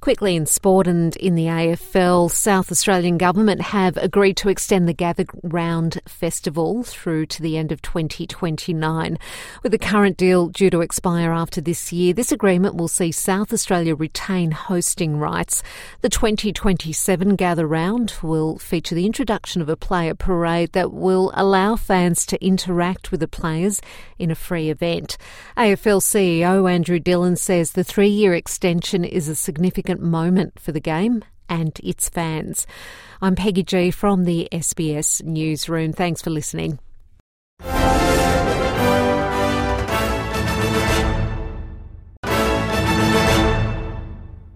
Quickly in sport and in the AFL, South Australian Government have agreed to extend the Gather Round Festival through to the end of 2029. With the current deal due to expire after this year, this agreement will see South Australia retain hosting rights. The 2027 Gather Round will feature the introduction of a player parade that will allow fans to interact with the players in a free event. AFL CEO Andrew Dillon says the 3-year extension is a significant moment for the game and its fans. I'm Peggy G from the SBS Newsroom. Thanks for listening.